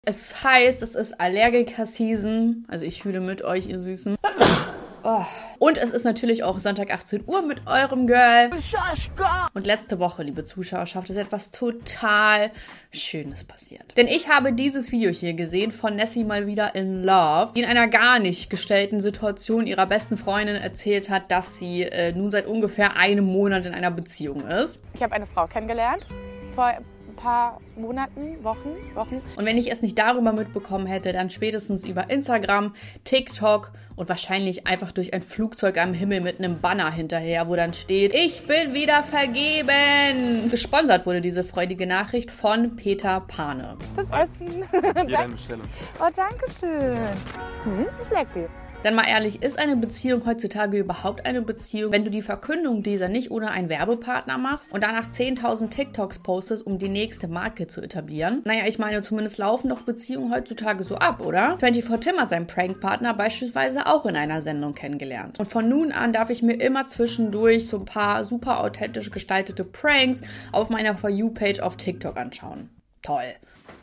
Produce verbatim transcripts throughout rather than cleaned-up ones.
Es heißt, es ist Allergiker-Season. Also ich fühle mit euch, ihr Süßen. Oh. Und es ist natürlich auch Sonntag achtzehn Uhr mit eurem Girl. Und letzte Woche, liebe Zuschauerschaft, ist etwas total Schönes passiert. Denn ich habe dieses Video hier gesehen von Nessie mal wieder in Love, die in einer gar nicht gestellten Situation ihrer besten Freundin erzählt hat, dass sie äh, nun seit ungefähr einem Monat in einer Beziehung ist. Ich habe eine Frau kennengelernt vor ein paar Monaten, Wochen, Wochen. Und wenn ich es nicht darüber mitbekommen hätte, dann spätestens über Instagram, TikTok und wahrscheinlich einfach durch ein Flugzeug am Himmel mit einem Banner hinterher, wo dann steht, ich bin wieder vergeben. Gesponsert wurde diese freudige Nachricht von Peter Pane. Das Essen. Hier deine Bestellung. Oh, danke schön. Hm, ist lecker. Denn mal ehrlich, ist eine Beziehung heutzutage überhaupt eine Beziehung, wenn du die Verkündung dieser nicht ohne einen Werbepartner machst und danach zehntausend TikToks postest, um die nächste Marke zu etablieren? Naja, ich meine, zumindest laufen doch Beziehungen heutzutage so ab, oder? vierundzwanzig Tim hat seinen Prankpartner beispielsweise auch in einer Sendung kennengelernt. Und von nun an darf ich mir immer zwischendurch so ein paar super authentisch gestaltete Pranks auf meiner For You-Page auf TikTok anschauen. Toll.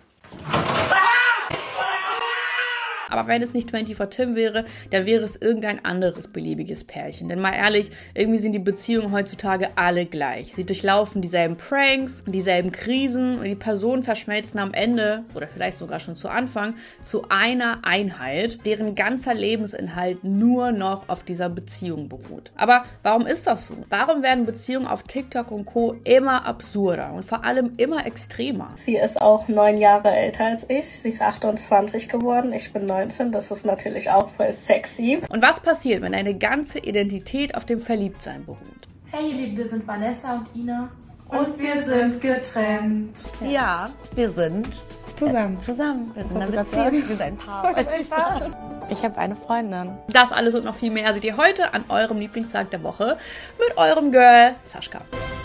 Aber wenn es nicht vierundzwanzig Tim wäre, dann wäre es irgendein anderes beliebiges Pärchen. Denn mal ehrlich, irgendwie sind die Beziehungen heutzutage alle gleich. Sie durchlaufen dieselben Pranks, dieselben Krisen und die Personen verschmelzen am Ende, oder vielleicht sogar schon zu Anfang, zu einer Einheit, deren ganzer Lebensinhalt nur noch auf dieser Beziehung beruht. Aber warum ist das so? Warum werden Beziehungen auf TikTok und Co. immer absurder und vor allem immer extremer? Sie ist auch neun Jahre älter als ich. Sie ist achtundzwanzig geworden. Ich bin neunzehn. Das ist natürlich auch voll sexy. Und was passiert, wenn deine ganze Identität auf dem Verliebtsein beruht? Hey ihr Lieben, wir sind Vanessa und Ina und wir sind getrennt. Ja, wir sind Zusammen. zusammen. Wir sind in einer Was Beziehung. soll ich Wir sind ein Paar. Ich habe eine Freundin. Das alles und noch viel mehr seht ihr heute an eurem Lieblingstag der Woche mit eurem Girl Sascha.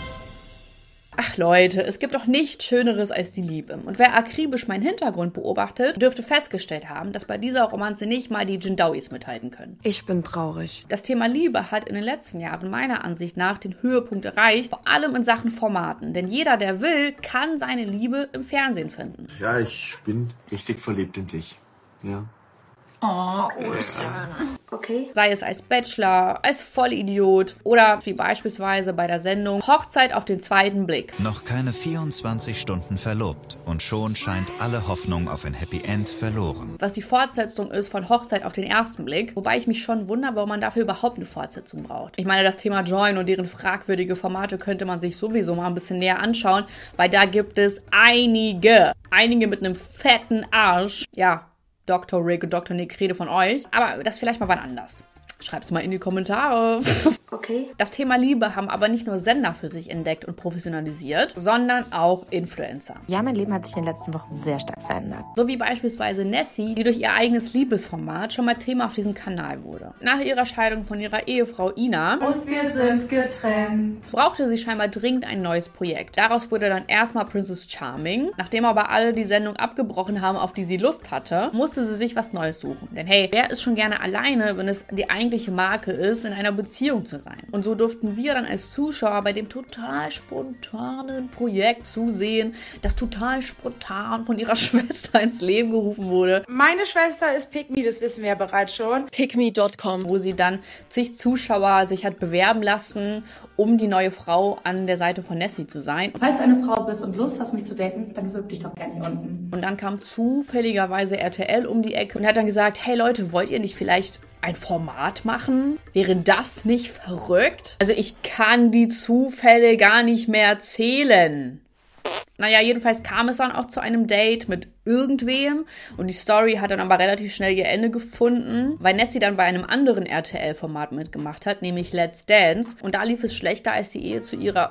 Ach Leute, es gibt doch nichts Schöneres als die Liebe. Und wer akribisch meinen Hintergrund beobachtet, dürfte festgestellt haben, dass bei dieser Romanze nicht mal die Jindawis mithalten können. Ich bin traurig. Das Thema Liebe hat in den letzten Jahren meiner Ansicht nach den Höhepunkt erreicht, vor allem in Sachen Formaten. Denn jeder, der will, kann seine Liebe im Fernsehen finden. Ja, ich bin richtig verliebt in dich. Ja. Oh, Ostern. Okay. Sei es als Bachelor, als Vollidiot oder wie beispielsweise bei der Sendung Hochzeit auf den zweiten Blick. Noch keine vierundzwanzig Stunden verlobt und schon scheint alle Hoffnung auf ein Happy End verloren. Was die Fortsetzung ist von Hochzeit auf den ersten Blick, wobei ich mich schon wundere, warum man dafür überhaupt eine Fortsetzung braucht. Ich meine, das Thema Join und deren fragwürdige Formate könnte man sich sowieso mal ein bisschen näher anschauen, weil da gibt es einige, einige mit einem fetten Arsch, ja, Doktor Rick und Doktor Nick, rede von euch. Aber das vielleicht mal wann anders. Schreibt's mal in die Kommentare. Okay. Das Thema Liebe haben aber nicht nur Sender für sich entdeckt und professionalisiert, sondern auch Influencer. Ja, mein Leben hat sich in den letzten Wochen sehr stark verändert. So wie beispielsweise Nessie, die durch ihr eigenes Liebesformat schon mal Thema auf diesem Kanal wurde. Nach ihrer Scheidung von ihrer Ehefrau Ina Und wir sind getrennt. brauchte sie scheinbar dringend ein neues Projekt. Daraus wurde dann erstmal Princess Charming. Nachdem aber alle die Sendung abgebrochen haben, auf die sie Lust hatte, musste sie sich was Neues suchen. Denn hey, wer ist schon gerne alleine, wenn es die eigentliche Marke ist, in einer Beziehung zu sein? Und so durften wir dann als Zuschauer bei dem total spontanen Projekt zusehen, das total spontan von ihrer Schwester ins Leben gerufen wurde. Meine Schwester ist Pick Me, das wissen wir ja bereits schon. pick me dot com. Wo sie dann zig Zuschauer sich hat bewerben lassen, um die neue Frau an der Seite von Nessie zu sein. Falls du eine Frau bist und Lust hast, mich zu daten, dann bewirb dich doch gerne hier unten. Und dann kam zufälligerweise R T L um die Ecke und hat dann gesagt, hey Leute, wollt ihr nicht vielleicht ein Format machen? Wäre das nicht verrückt? Also ich kann die Zufälle gar nicht mehr zählen. Naja, jedenfalls kam es dann auch zu einem Date mit irgendwem und die Story hat dann aber relativ schnell ihr Ende gefunden, weil Nessie dann bei einem anderen R T L-Format mitgemacht hat, nämlich Let's Dance, und da lief es schlechter als die Ehe zu ihrer...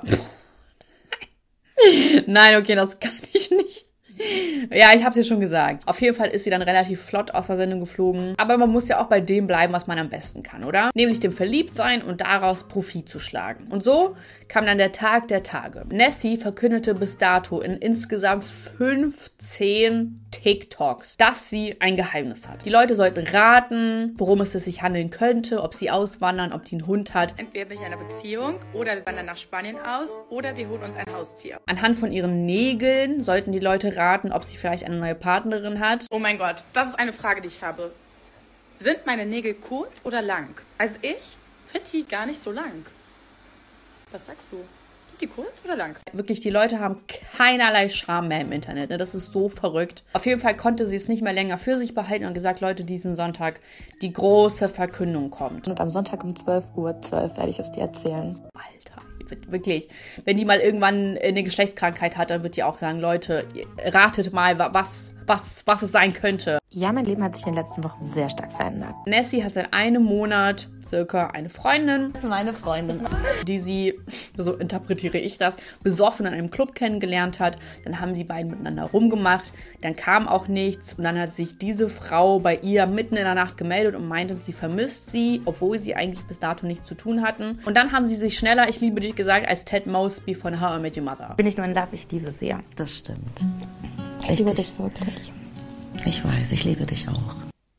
Nein, okay, das kann ich nicht. Ja, ich hab's ja schon gesagt. Auf jeden Fall ist sie dann relativ flott aus der Sendung geflogen. Aber man muss ja auch bei dem bleiben, was man am besten kann, oder? Nämlich dem Verliebtsein und daraus Profit zu schlagen. Und so kam dann der Tag der Tage. Nessie verkündete bis dato in insgesamt fünfzehn TikToks, dass sie ein Geheimnis hat. Die Leute sollten raten, worum es sich handeln könnte, ob sie auswandern, ob die einen Hund hat. Entweder bin ich in einer Beziehung oder wir wandern nach Spanien aus oder wir holen uns ein Haustier. Anhand von ihren Nägeln sollten die Leute raten, verraten, ob sie vielleicht eine neue Partnerin hat. Oh mein Gott, das ist eine Frage, die ich habe. Sind meine Nägel kurz oder lang? Also ich finde die gar nicht so lang. Was sagst du? Sind die kurz oder lang? Wirklich, die Leute haben keinerlei Scham mehr im Internet. Ne? Das ist so verrückt. Auf jeden Fall konnte sie es nicht mehr länger für sich behalten und gesagt, Leute, diesen Sonntag die große Verkündung kommt. Und am Sonntag um zwölf Uhr zwölf werde ich es dir erzählen. Alter, wirklich. Wenn die mal irgendwann eine Geschlechtskrankheit hat, dann wird die auch sagen, Leute, ratet mal, was, was, was es sein könnte. Ja, mein Leben hat sich in den letzten Wochen sehr stark verändert. Nessie hat seit einem Monat circa eine Freundin. Meine Freundin. Die sie, so interpretiere ich das, besoffen in einem Club kennengelernt hat. Dann haben die beiden miteinander rumgemacht. Dann kam auch nichts. Und dann hat sich diese Frau bei ihr mitten in der Nacht gemeldet und meinte, sie vermisst sie, obwohl sie eigentlich bis dato nichts zu tun hatten. Und dann haben sie sich schneller, ich liebe dich, gesagt, als Ted Mosby von How I Met Your Mother. Bin ich nur in Love, ich liebe sehr. Das stimmt. Ich liebe dich wirklich. Ich weiß, ich liebe dich auch.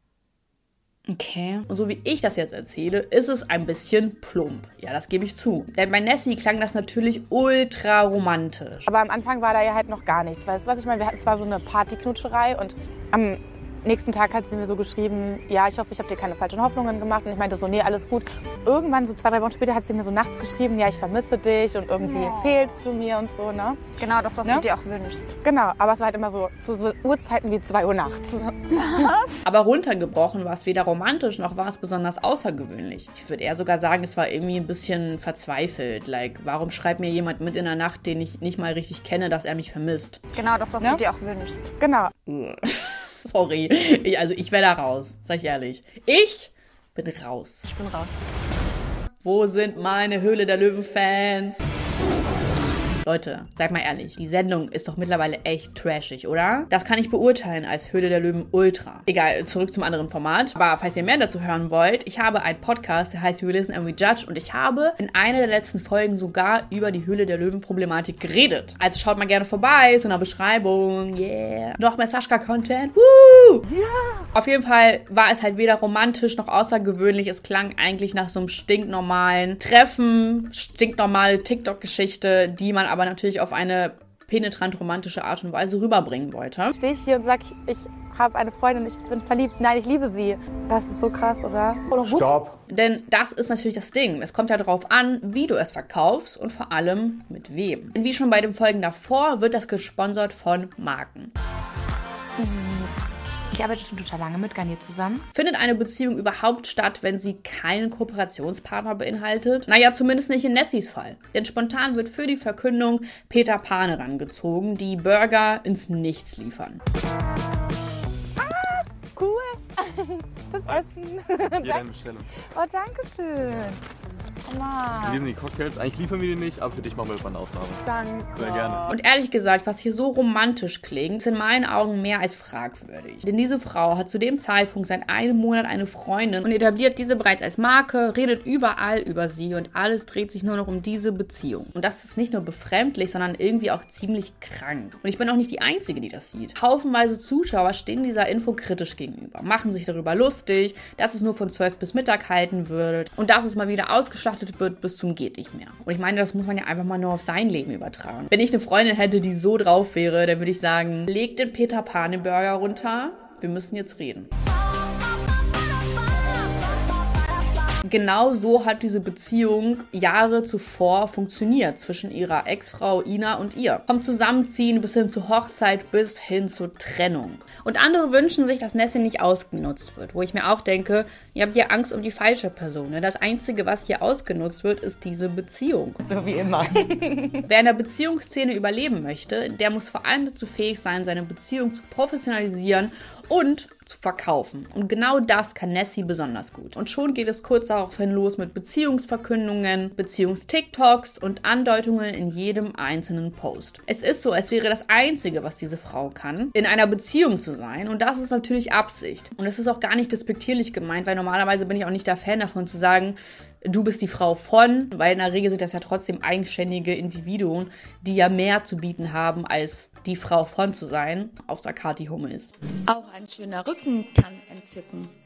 Okay. Und so wie ich das jetzt erzähle, ist es ein bisschen plump. Ja, das gebe ich zu. Denn bei Nessie klang das natürlich ultra romantisch. Aber am Anfang war da ja halt noch gar nichts. Weißt du, was ich meine? Wir hatten, es war so eine Partyknutscherei und am nächsten Tag hat sie mir so geschrieben, ja, ich hoffe, ich habe dir keine falschen Hoffnungen gemacht. Und ich meinte so, nee, alles gut. Irgendwann, so zwei, drei Wochen später, hat sie mir so nachts geschrieben, ja, ich vermisse dich und irgendwie ja. fehlst du mir und so, ne? Genau das, was ne? du dir auch wünschst. Genau, aber es war halt immer so zu so Uhrzeiten wie zwei Uhr nachts. Was? Aber runtergebrochen war es weder romantisch, noch war es besonders außergewöhnlich. Ich würde eher sogar sagen, es war irgendwie ein bisschen verzweifelt. Like, warum schreibt mir jemand mit in der Nacht, den ich nicht mal richtig kenne, dass er mich vermisst? Genau das, was ja? du dir auch wünschst. Genau. Sorry, ich, also ich wäre da raus, sag ich ehrlich. Ich bin raus. Ich bin raus. Wo sind meine Höhle der Löwen-Fans? Leute, seid mal ehrlich, die Sendung ist doch mittlerweile echt trashig, oder? Das kann ich beurteilen als Höhle der Löwen Ultra. Egal, zurück zum anderen Format. Aber falls ihr mehr dazu hören wollt, ich habe einen Podcast, der heißt We Listen and We Judge und ich habe in einer der letzten Folgen sogar über die Höhle der Löwen-Problematik geredet. Also schaut mal gerne vorbei, ist in der Beschreibung. Yeah. Noch mehr Sascha-Content. Woo! Ja. Auf jeden Fall war es halt weder romantisch noch außergewöhnlich. Es klang eigentlich nach so einem stinknormalen Treffen, stinknormale TikTok-Geschichte, die man aber natürlich auf eine penetrant romantische Art und Weise rüberbringen wollte. Stehe ich hier und sage, ich habe eine Freundin, ich bin verliebt. Nein, ich liebe sie. Das ist so krass, oder? oder Stopp! Denn das ist natürlich das Ding. Es kommt ja darauf an, wie du es verkaufst und vor allem mit wem. Denn wie schon bei den Folgen davor, wird das gesponsert von Marken. Ich arbeite schon total lange mit Garnier zusammen. Findet eine Beziehung überhaupt statt, wenn sie keinen Kooperationspartner beinhaltet? Naja, zumindest nicht in Nessies Fall. Denn spontan wird für die Verkündung Peter Pan herangezogen, die Burger ins Nichts liefern. Ah, cool. Das Essen. Hier deine Bestellung. Oh, danke schön. Oh Mann. Wir sind die Cocktails. Eigentlich liefern wir die nicht, aber für dich machen wir mal eine Ausnahme. Danke. Sehr gerne. Und ehrlich gesagt, was hier so romantisch klingt, ist in meinen Augen mehr als fragwürdig. Denn diese Frau hat zu dem Zeitpunkt seit einem Monat eine Freundin und etabliert diese bereits als Marke, redet überall über sie und alles dreht sich nur noch um diese Beziehung. Und das ist nicht nur befremdlich, sondern irgendwie auch ziemlich krank. Und ich bin auch nicht die Einzige, die das sieht. Haufenweise Zuschauer stehen dieser Info kritisch gegenüber, machen sich darüber lustig, dass es nur von zwölf bis Mittag halten wird und dass es mal wieder ausgeschlachtet wird bis zum geht nicht mehr. Und ich meine, das muss man ja einfach mal nur auf sein Leben übertragen. Wenn ich eine Freundin hätte, die so drauf wäre, dann würde ich sagen, leg den Peter Pan den Burger runter, wir müssen jetzt reden. Genau so hat diese Beziehung Jahre zuvor funktioniert zwischen ihrer Ex-Frau Ina und ihr. Vom Zusammenziehen bis hin zur Hochzeit bis hin zur Trennung. Und andere wünschen sich, dass Nessie nicht ausgenutzt wird. Wo ich mir auch denke, ihr habt ja Angst um die falsche Person. Das Einzige, was hier ausgenutzt wird, ist diese Beziehung. So wie immer. Wer in der Beziehungsszene überleben möchte, der muss vor allem dazu fähig sein, seine Beziehung zu professionalisieren und zu verkaufen. Und genau das kann Nessie besonders gut. Und schon geht es kurz daraufhin los mit Beziehungsverkündungen, Beziehungs-TikToks und Andeutungen in jedem einzelnen Post. Es ist so, als wäre das Einzige, was diese Frau kann, in einer Beziehung zu sein. Und das ist natürlich Absicht. Und es ist auch gar nicht despektierlich gemeint, weil normalerweise bin ich auch nicht der Fan davon zu sagen, du bist die Frau von, weil in der Regel sind das ja trotzdem eigenständige Individuen, die ja mehr zu bieten haben, als die Frau von zu sein, außer Kathi Hummels. Auch ein schöner Rücken kann entzücken.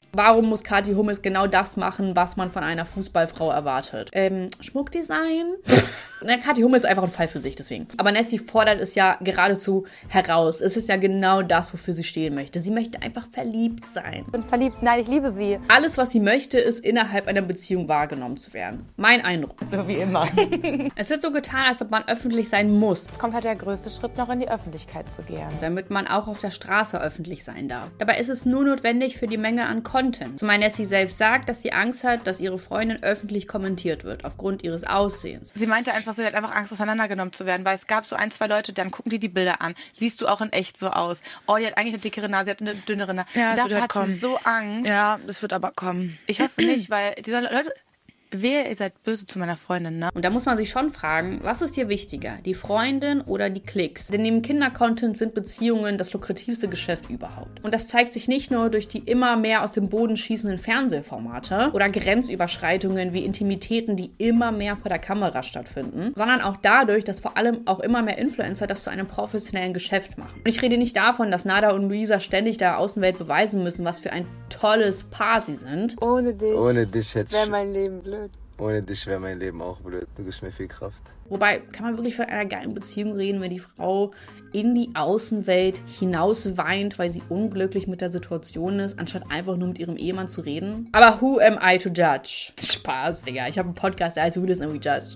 Warum muss Kathi Hummels genau das machen, was man von einer Fußballfrau erwartet? Ähm, Schmuckdesign? Na, Kathi Hummels ist einfach ein Fall für sich, deswegen. Aber Nessie fordert es ja geradezu heraus. Es ist ja genau das, wofür sie stehen möchte. Sie möchte einfach verliebt sein. Ich bin verliebt. Nein, ich liebe sie. Alles, was sie möchte, ist, innerhalb einer Beziehung wahrgenommen zu werden. Mein Eindruck. So wie immer. Es wird so getan, als ob man öffentlich sein muss. Es kommt halt der größte Schritt noch in die Öffentlichkeit zu gehen. Damit man auch auf der Straße öffentlich sein darf. Dabei ist es nur notwendig für die Menge an Content. Zumal Nessie selbst sagt, dass sie Angst hat, dass ihre Freundin öffentlich kommentiert wird, aufgrund ihres Aussehens. Sie meinte einfach so, sie hat einfach Angst, auseinandergenommen zu werden, weil es gab so ein, zwei Leute, dann gucken die die Bilder an. Siehst du auch in echt so aus? Oh, die hat eigentlich eine dickere Nase, sie hat eine dünnere Nase. Ja, das Dafür wird hat kommen. sie so Angst. Ja, das wird aber kommen. Ich hoffe nicht, weil diese Leute... Wehe, ihr seid böse zu meiner Freundin, ne? Und da muss man sich schon fragen, was ist hier wichtiger, die Freundin oder die Klicks? Denn neben Kindercontent sind Beziehungen das lukrativste Geschäft überhaupt. Und das zeigt sich nicht nur durch die immer mehr aus dem Boden schießenden Fernsehformate oder Grenzüberschreitungen wie Intimitäten, die immer mehr vor der Kamera stattfinden, sondern auch dadurch, dass vor allem auch immer mehr Influencer das zu einem professionellen Geschäft machen. Und ich rede nicht davon, dass Nada und Luisa ständig der Außenwelt beweisen müssen, was für ein tolles Paar sie sind. Ohne dich, Ohne dich hätte wäre mein Leben blöd. Ohne dich wäre mein Leben auch blöd. Du gibst mir viel Kraft. Wobei, kann man wirklich von einer geilen Beziehung reden, wenn die Frau in die Außenwelt hinaus weint, weil sie unglücklich mit der Situation ist, anstatt einfach nur mit ihrem Ehemann zu reden? Aber who am I to judge? Spaß, Digga. Ich habe einen Podcast, der heißt Who Listen and We Judge.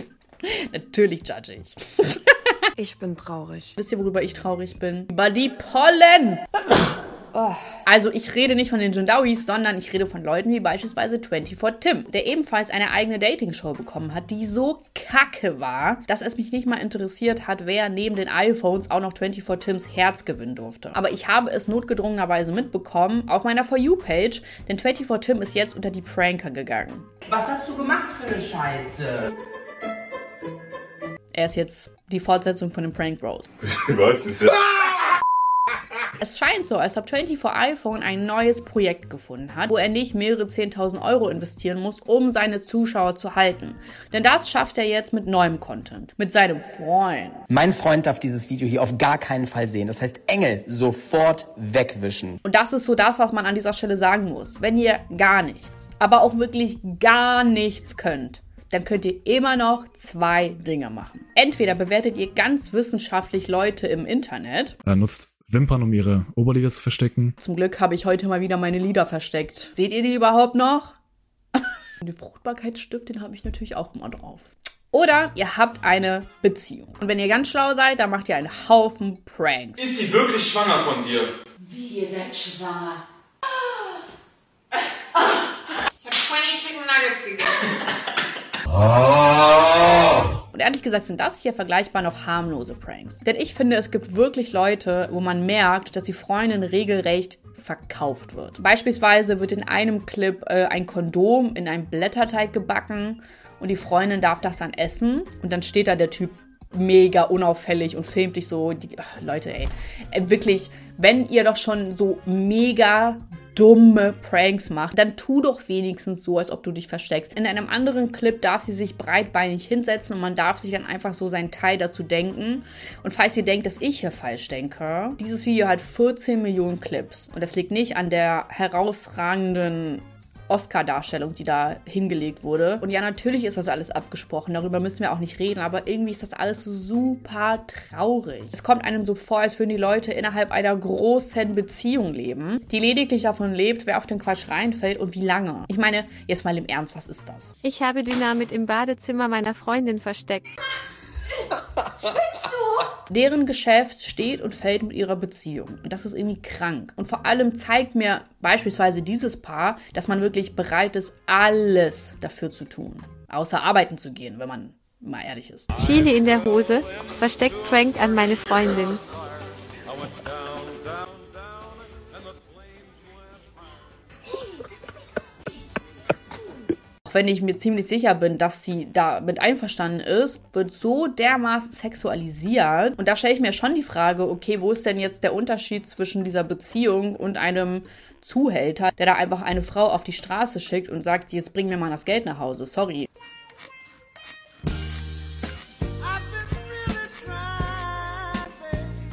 Natürlich judge ich. Ich bin traurig. Wisst ihr, worüber ich traurig bin? Über die Pollen! Oh. Also ich rede nicht von den Jindawis, sondern ich rede von Leuten wie beispielsweise vierundzwanzig Tim, der ebenfalls eine eigene Dating-Show bekommen hat, die so kacke war, dass es mich nicht mal interessiert hat, wer neben den iPhones auch noch vierundzwanzig Tims Herz gewinnen durfte. Aber ich habe es notgedrungenerweise mitbekommen auf meiner For You-Page, denn vierundzwanzig Tim ist jetzt unter die Pranker gegangen. Was hast du gemacht für eine Scheiße? Er ist jetzt die Fortsetzung von den Prank Bros. Ich weiß nicht, ja. Es scheint so, als ob vierundzwanzig iPhone ein neues Projekt gefunden hat, wo er nicht mehrere zehntausend Euro investieren muss, um seine Zuschauer zu halten. Denn das schafft er jetzt mit neuem Content. Mit seinem Freund. Mein Freund darf dieses Video hier auf gar keinen Fall sehen. Das heißt, Engel sofort wegwischen. Und das ist so das, was man an dieser Stelle sagen muss. Wenn ihr gar nichts, aber auch wirklich gar nichts könnt, dann könnt ihr immer noch zwei Dinge machen. Entweder bewertet ihr ganz wissenschaftlich Leute im Internet. Er nutzt Wimpern, um ihre Oberlider zu verstecken. Zum Glück habe ich heute mal wieder meine Lider versteckt. Seht ihr die überhaupt noch? Den Fruchtbarkeitsstift, den habe ich natürlich auch immer drauf. Oder ihr habt eine Beziehung. Und wenn ihr ganz schlau seid, dann macht ihr einen Haufen Pranks. Ist sie wirklich schwanger von dir? Wie, ihr seid schwanger? Ich habe zwanzig Chicken Nuggets gegessen. Und ehrlich gesagt sind das hier vergleichbar noch harmlose Pranks. Denn ich finde, es gibt wirklich Leute, wo man merkt, dass die Freundin regelrecht verkauft wird. Beispielsweise wird in einem Clip äh, ein Kondom in einem Blätterteig gebacken und die Freundin darf das dann essen. Und dann steht da der Typ mega unauffällig und filmt dich so. Die, ach, Leute, ey. Äh, wirklich, wenn ihr doch schon so mega dumme Pranks macht, dann tu doch wenigstens so, als ob du dich versteckst. In einem anderen Clip darf sie sich breitbeinig hinsetzen und man darf sich dann einfach so seinen Teil dazu denken. Und falls ihr denkt, dass ich hier falsch denke, dieses Video hat vierzehn Millionen Clips. Und das liegt nicht an der herausragenden Oscar-Darstellung, die da hingelegt wurde. Und ja, natürlich ist das alles abgesprochen, darüber müssen wir auch nicht reden, aber irgendwie ist das alles so super traurig. Es kommt einem so vor, als würden die Leute innerhalb einer großen Beziehung leben, die lediglich davon lebt, wer auf den Quatsch reinfällt und wie lange. Ich meine, jetzt mal im Ernst, was ist das? Ich habe Dynamit im Badezimmer meiner Freundin versteckt. Deren Geschäft steht und fällt mit ihrer Beziehung. Und das ist irgendwie krank. Und vor allem zeigt mir beispielsweise dieses Paar, dass man wirklich bereit ist, alles dafür zu tun. Außer arbeiten zu gehen, wenn man mal ehrlich ist. Chili in der Hose, versteckt Prank an meine Freundin. Wenn ich mir ziemlich sicher bin, dass sie damit einverstanden ist, wird so dermaßen sexualisiert. Und da stelle ich mir schon die Frage, okay, wo ist denn jetzt der Unterschied zwischen dieser Beziehung und einem Zuhälter, der da einfach eine Frau auf die Straße schickt und sagt, jetzt bring mir mal das Geld nach Hause, sorry.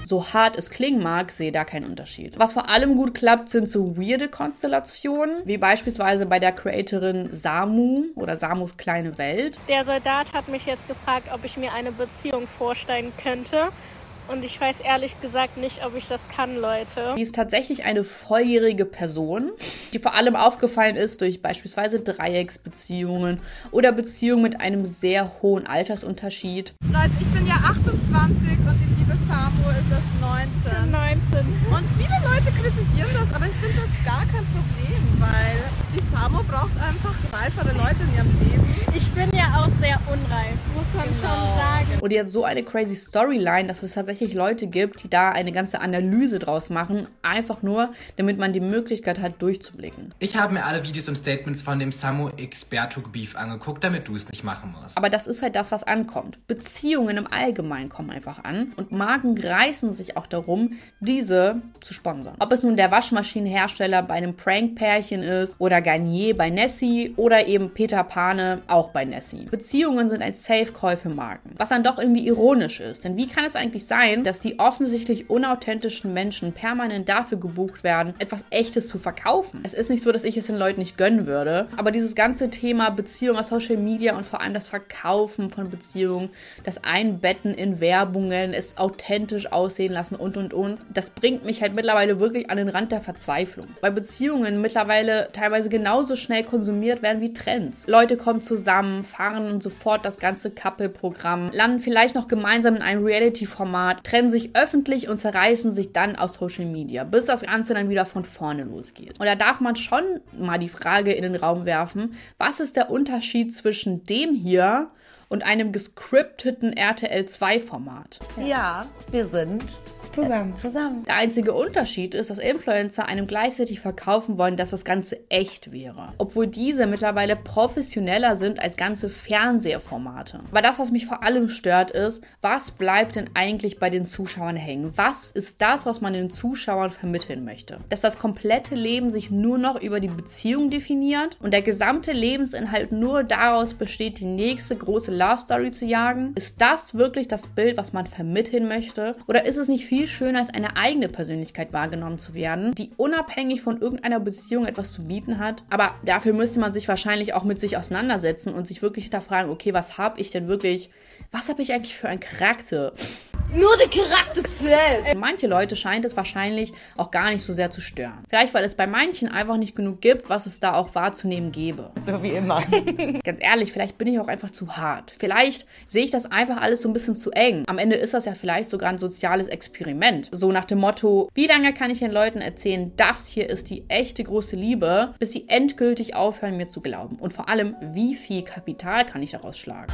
So hart es klingen mag, sehe da keinen Unterschied. Was vor allem gut klappt, sind so weirde Konstellationen, wie beispielsweise bei der Creatorin Samu oder Samus kleine Welt. Der Soldat hat mich jetzt gefragt, ob ich mir eine Beziehung vorstellen könnte. Und ich weiß ehrlich gesagt nicht, ob ich das kann, Leute. Sie ist tatsächlich eine volljährige Person, die vor allem aufgefallen ist durch beispielsweise Dreiecksbeziehungen oder Beziehungen mit einem sehr hohen Altersunterschied. Leute, ich bin ja achtundzwanzig und die liebe Samu ist das neunzehn. neunzehn. Und viele Leute kritisieren das, aber ich finde das gar kein Problem, weil die Samu braucht einfach reifere Leute in ihrem Leben. Ich bin ja auch sehr unreif, muss man genau. schon sagen. Und die hat so eine crazy Storyline, dass es tatsächlich Leute gibt, die da eine ganze Analyse draus machen, einfach nur, damit man die Möglichkeit hat, durchzublicken. Ich habe mir alle Videos und Statements von dem Samu X Bertug Beef angeguckt, damit du es nicht machen musst. Aber das ist halt das, was ankommt. Beziehungen im Allgemeinen kommen einfach an und Marken reißen sich auch darum, diese zu sponsern. Ob es nun der Waschmaschinenhersteller bei einem Prank-Pärchen ist oder Garnier bei Nessie oder eben Peter Pane auch bei Nessie. Beziehungen sind ein Safe-Call für Marken. Was dann doch irgendwie ironisch ist, denn wie kann es eigentlich sein, dass die offensichtlich unauthentischen Menschen permanent dafür gebucht werden, etwas Echtes zu verkaufen? Es ist nicht so, dass ich es den Leuten nicht gönnen würde, aber dieses ganze Thema Beziehung auf Social Media und vor allem das Verkaufen von Beziehungen, das Einbetten in Werbungen, es authentisch aussehen lassen und und und, das bringt mich halt mittlerweile wirklich an den Rand der Verzweiflung. Weil Beziehungen mittlerweile teilweise genauso schnell konsumiert werden wie Trends. Leute kommen zusammen, fahren sofort das ganze Couple-Programm, landen vielleicht noch gemeinsam in einem Reality-Format, trennen sich öffentlich und zerreißen sich dann auf Social Media, bis das Ganze dann wieder von vorne losgeht. Und da darf man schon mal die Frage in den Raum werfen, was ist der Unterschied zwischen dem hier und einem gescripteten R T L zwei Format? Ja, wir sind zusammen. zusammen. Der einzige Unterschied ist, dass Influencer einem gleichzeitig verkaufen wollen, dass das Ganze echt wäre. Obwohl diese mittlerweile professioneller sind als ganze Fernsehformate. Aber das, was mich vor allem stört, ist, was bleibt denn eigentlich bei den Zuschauern hängen? Was ist das, was man den Zuschauern vermitteln möchte? Dass das komplette Leben sich nur noch über die Beziehung definiert und der gesamte Lebensinhalt nur daraus besteht, die nächste große Love Story zu jagen? Ist das wirklich das Bild, was man vermitteln möchte? Oder ist es nicht viel schöner, als eine eigene Persönlichkeit wahrgenommen zu werden, die unabhängig von irgendeiner Beziehung etwas zu bieten hat? Aber dafür müsste man sich wahrscheinlich auch mit sich auseinandersetzen und sich wirklich hinterfragen, okay, was habe ich denn wirklich, was habe ich eigentlich für einen Charakter? Nur der Charakter zählt. Manche Leute scheint es wahrscheinlich auch gar nicht so sehr zu stören. Vielleicht, weil es bei manchen einfach nicht genug gibt, was es da auch wahrzunehmen gäbe. So wie immer. Ganz ehrlich, vielleicht bin ich auch einfach zu hart. Vielleicht sehe ich das einfach alles so ein bisschen zu eng. Am Ende ist das ja vielleicht sogar ein soziales Experiment. So nach dem Motto, wie lange kann ich den Leuten erzählen, das hier ist die echte große Liebe, bis sie endgültig aufhören, mir zu glauben. Und vor allem, wie viel Kapital kann ich daraus schlagen?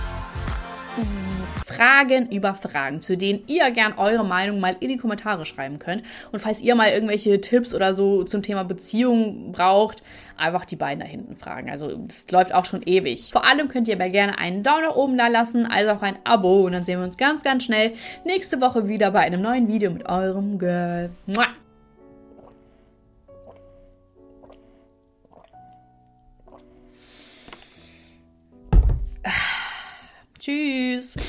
Fragen über Fragen, zu denen ihr gern eure Meinung mal in die Kommentare schreiben könnt. Und falls ihr mal irgendwelche Tipps oder so zum Thema Beziehung braucht, einfach die beiden da hinten fragen. Also das läuft auch schon ewig. Vor allem könnt ihr aber gerne einen Daumen nach oben da lassen, also auch ein Abo. Und dann sehen wir uns ganz, ganz schnell nächste Woche wieder bei einem neuen Video mit eurem Girl. Mua. Tschüss.